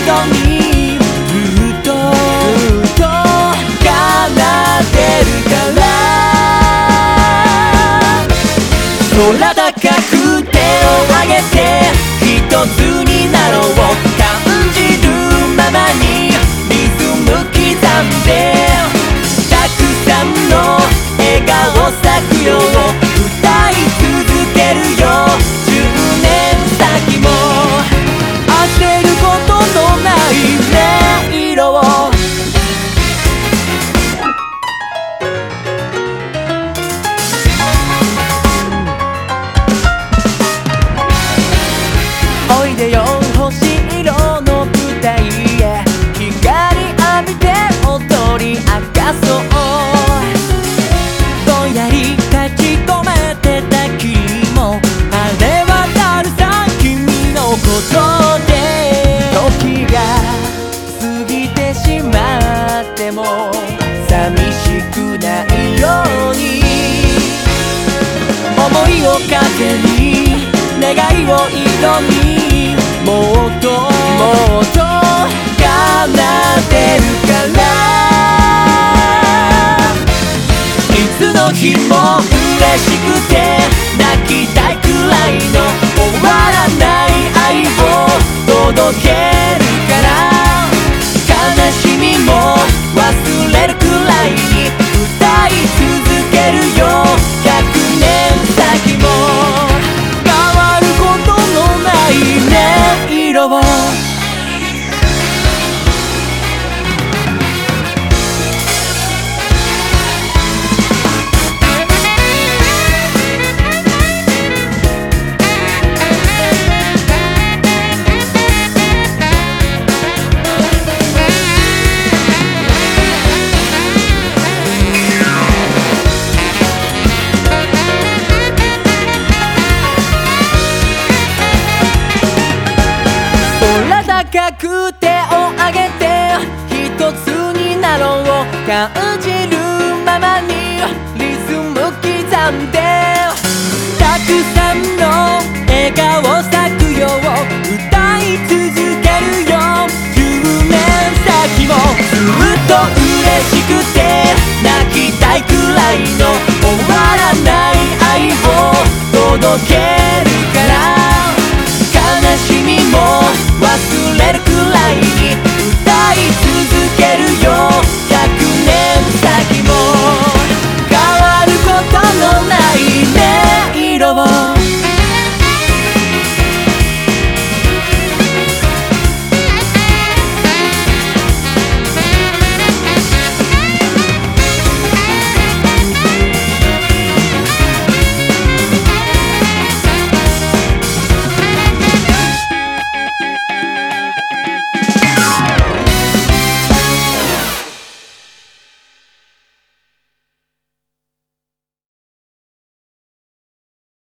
人にずっと奏でるから空高く手を上げて一つになろう感じるままにリズム刻んでたくさんの笑顔咲くよう歌い続けるよ10年先も焦ることのない音色をおいでよ星色の舞台へ光浴びて踊り明かそうぼんやり立ち込めてた君もあれ渡るさ君のことで時が過ぎてしまっても寂しくないように思いを風に願いを挑みもっともっと奏でるからいつの日も嬉しくて泣きたいくらいの終わらない愛を届けるから悲しみも忘れるくらいに歌い続けるよ100年先も変わることのない音色を高く手を上げて一つになろう感じるままにリズム刻んでたくさんの笑顔咲くよ歌い続けるよ10年先もずっと嬉しくて泣きたいくらいの終わらない愛を届け